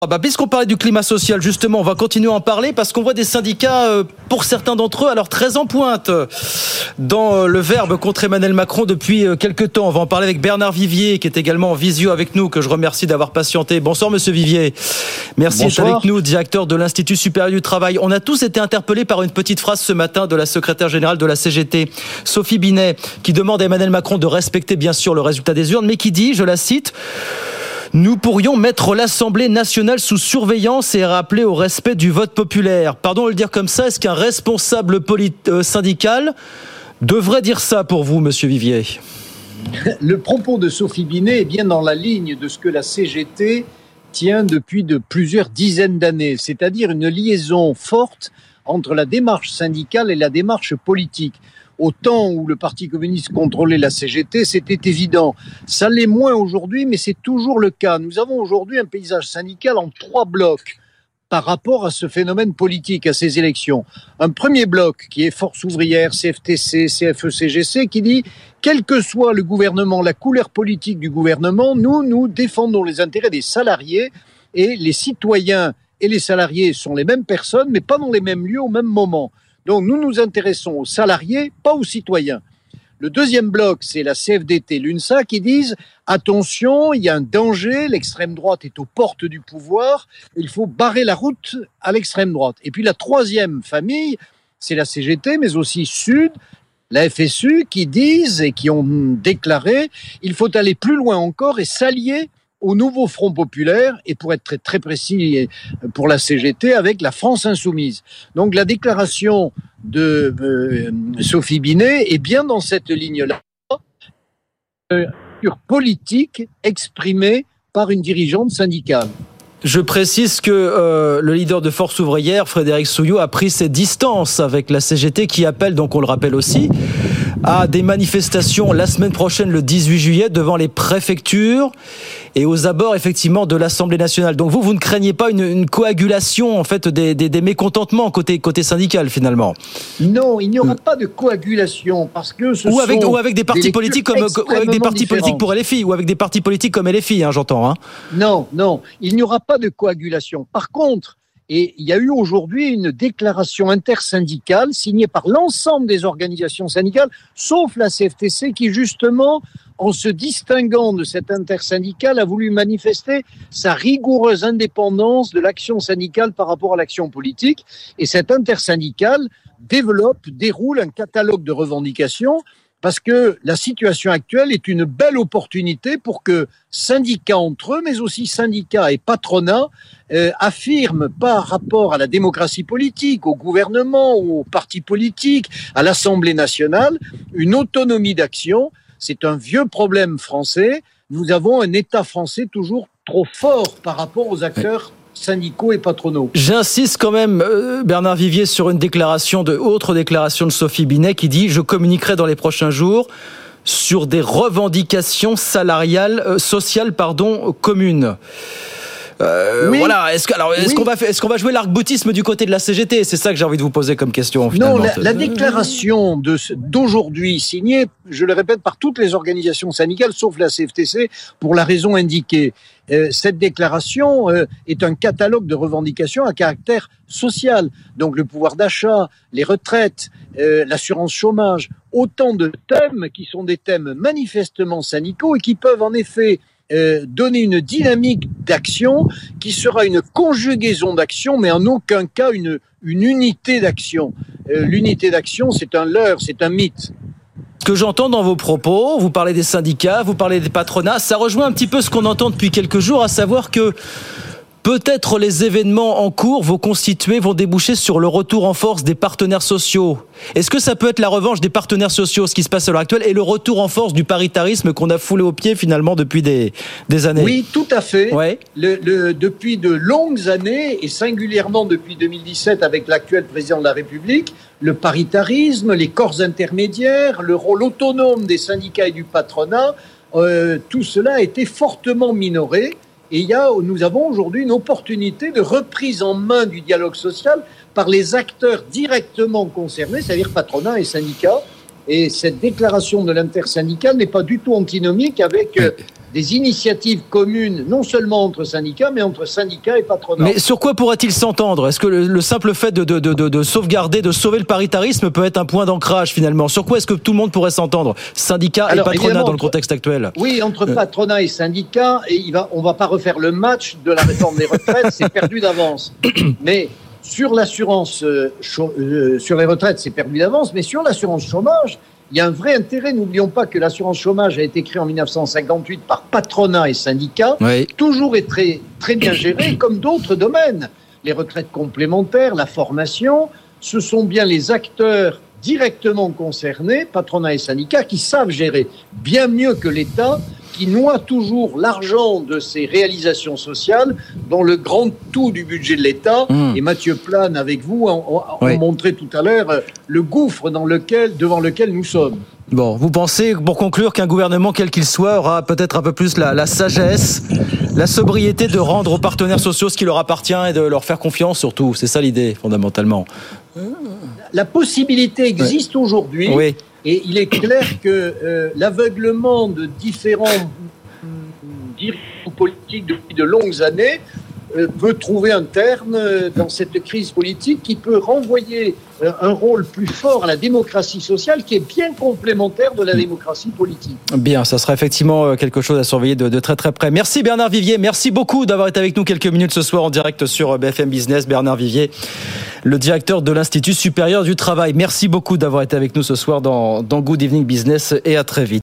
Puisqu'on parlait du climat social, justement, on va continuer à en parler parce qu'on voit des syndicats, pour certains d'entre eux, alors très en pointe dans le verbe contre Emmanuel Macron depuis quelques temps. On va en parler avec Bernard Vivier, qui est également en visio avec nous, que je remercie d'avoir patienté. Bonsoir, monsieur Vivier. Merci d'être avec nous, directeur de l'Institut supérieur du travail. On a tous été interpellés par une petite phrase ce matin de la secrétaire générale de la CGT, Sophie Binet, qui demande à Emmanuel Macron de respecter, bien sûr, le résultat des urnes, mais qui dit, je la cite: nous pourrions mettre l'Assemblée nationale sous surveillance et rappeler au respect du vote populaire. Pardon de le dire comme ça, est-ce qu'un responsable syndical devrait dire ça pour vous, monsieur Vivier ? Le propos de Sophie Binet est bien dans la ligne de ce que la CGT tient depuis de plusieurs dizaines d'années, c'est-à-dire une liaison forte entre la démarche syndicale et la démarche politique. Au temps où le Parti communiste contrôlait la CGT, c'était évident. Ça l'est moins aujourd'hui, mais c'est toujours le cas. Nous avons aujourd'hui un paysage syndical en 3 blocs par rapport à ce phénomène politique, à ces élections. Un premier bloc qui est Force ouvrière, CFTC, CFE-CGC, qui dit « quel que soit le gouvernement, la couleur politique du gouvernement, nous défendons les intérêts des salariés et les citoyens et les salariés sont les mêmes personnes, mais pas dans les mêmes lieux au même moment. » Donc, nous nous intéressons aux salariés, pas aux citoyens. Le deuxième bloc, c'est la CFDT, l'UNSA, qui disent « attention, il y a un danger, l'extrême droite est aux portes du pouvoir, il faut barrer la route à l'extrême droite. » Et puis la troisième famille, c'est la CGT, mais aussi Sud, la FSU, qui disent et qui ont déclaré « il faut aller plus loin encore et s'allier au nouveau Front populaire, et pour être très, très précis pour la CGT, avec la France insoumise. » Donc la déclaration de Sophie Binet est bien dans cette ligne-là, sur politique exprimée par une dirigeante syndicale. Je précise que le leader de Force ouvrière, Frédéric Souillot, a pris ses distances avec la CGT qui appelle, donc on le rappelle aussi, à des manifestations la semaine prochaine, le 18 juillet, devant les préfectures et aux abords, effectivement, de l'Assemblée nationale. Donc vous ne craignez pas une coagulation, en fait, des mécontentements côté syndical, finalement? Non, il n'y aura pas de coagulation, parce que ou avec des partis politiques politiques pour LFI, ou avec des partis politiques comme LFI, j'entends. Non, il n'y aura pas de coagulation. Par contre, et il y a eu aujourd'hui une déclaration intersyndicale signée par l'ensemble des organisations syndicales, sauf la CFTC, qui justement, en se distinguant de cette intersyndicale, a voulu manifester sa rigoureuse indépendance de l'action syndicale par rapport à l'action politique. Et cette intersyndicale déroule un catalogue de revendications, parce que la situation actuelle est une belle opportunité pour que syndicats entre eux, mais aussi syndicats et patronats, affirment par rapport à la démocratie politique, au gouvernement, aux partis politiques, à l'Assemblée nationale, une autonomie d'action. C'est un vieux problème français. Nous avons un État français toujours trop fort par rapport aux acteurs syndicaux et patronaux. J'insiste quand même, Bernard Vivier, sur une autre déclaration de Sophie Binet qui dit « Je communiquerai dans les prochains jours sur des revendications sociales communes ». Oui. Voilà. Est-ce qu'on va jouer l'arc-boutisme du côté de la CGT? C'est ça que j'ai envie de vous poser comme question. Finalement. Non, la déclaration d'aujourd'hui signée, je le répète, par toutes les organisations syndicales, sauf la CFTC, pour la raison indiquée. Cette déclaration est un catalogue de revendications à caractère social. Donc le pouvoir d'achat, les retraites, l'assurance chômage, autant de thèmes qui sont des thèmes manifestement syndicaux et qui peuvent en effet donner une dynamique d'action qui sera une conjugaison d'action, mais en aucun cas une unité d'action. L'unité d'action, c'est un leurre, c'est un mythe. Ce que j'entends dans vos propos, vous parlez des syndicats, vous parlez des patronats, ça rejoint un petit peu ce qu'on entend depuis quelques jours, à savoir que peut-être les événements en cours vont déboucher sur le retour en force des partenaires sociaux. Est-ce que ça peut être la revanche des partenaires sociaux, ce qui se passe à l'heure actuelle, et le retour en force du paritarisme qu'on a foulé aux pieds finalement depuis des années? Oui, tout à fait. Ouais. Depuis de longues années, et singulièrement depuis 2017 avec l'actuel président de la République, le paritarisme, les corps intermédiaires, le rôle autonome des syndicats et du patronat, tout cela a été fortement minoré. Et nous avons aujourd'hui une opportunité de reprise en main du dialogue social par les acteurs directement concernés, c'est-à-dire patronat et syndicats. Et cette déclaration de l'intersyndicale n'est pas du tout antinomique avec des initiatives communes, non seulement entre syndicats, mais entre syndicats et patronat. Mais sur quoi pourrait-il s'entendre ? Est-ce que le simple fait de sauvegarder, de sauver le paritarisme peut être un point d'ancrage finalement ? Sur quoi est-ce que tout le monde pourrait s'entendre ? Syndicats et patronat dans le contexte actuel ? Oui, entre patronat et syndicats, et on va pas refaire le match de la réforme des retraites, c'est perdu d'avance. Mais sur l'assurance, sur les retraites, c'est perdu d'avance, mais sur l'assurance chômage, il y a un vrai intérêt. N'oublions pas que l'assurance chômage a été créée en 1958 par patronat et syndicats, toujours est très, très bien gérée, comme d'autres domaines. Les retraites complémentaires, la formation, ce sont bien les acteurs directement concernés, patronat et syndicats, qui savent gérer bien mieux que l'État, qui noie toujours l'argent de ses réalisations sociales dans le grand tout du budget de l'État. Et Mathieu Plane, avec vous, ont montré tout à l'heure le gouffre devant lequel nous sommes. Bon, vous pensez, pour conclure, qu'un gouvernement, quel qu'il soit, aura peut-être un peu plus la sagesse, la sobriété de rendre aux partenaires sociaux ce qui leur appartient et de leur faire confiance surtout. C'est ça l'idée, fondamentalement. La possibilité existe aujourd'hui. Oui. Et il est clair que l'aveuglement de différents dirigeants politiques depuis de longues années peut trouver un terme dans cette crise politique qui peut renvoyer un rôle plus fort à la démocratie sociale qui est bien complémentaire de la démocratie politique. Bien, ça sera effectivement quelque chose à surveiller de très très près. Merci Bernard Vivier, merci beaucoup d'avoir été avec nous quelques minutes ce soir en direct sur BFM Business. Bernard Vivier, le directeur de l'Institut supérieur du travail. Merci beaucoup d'avoir été avec nous ce soir dans Good Evening Business et à très vite.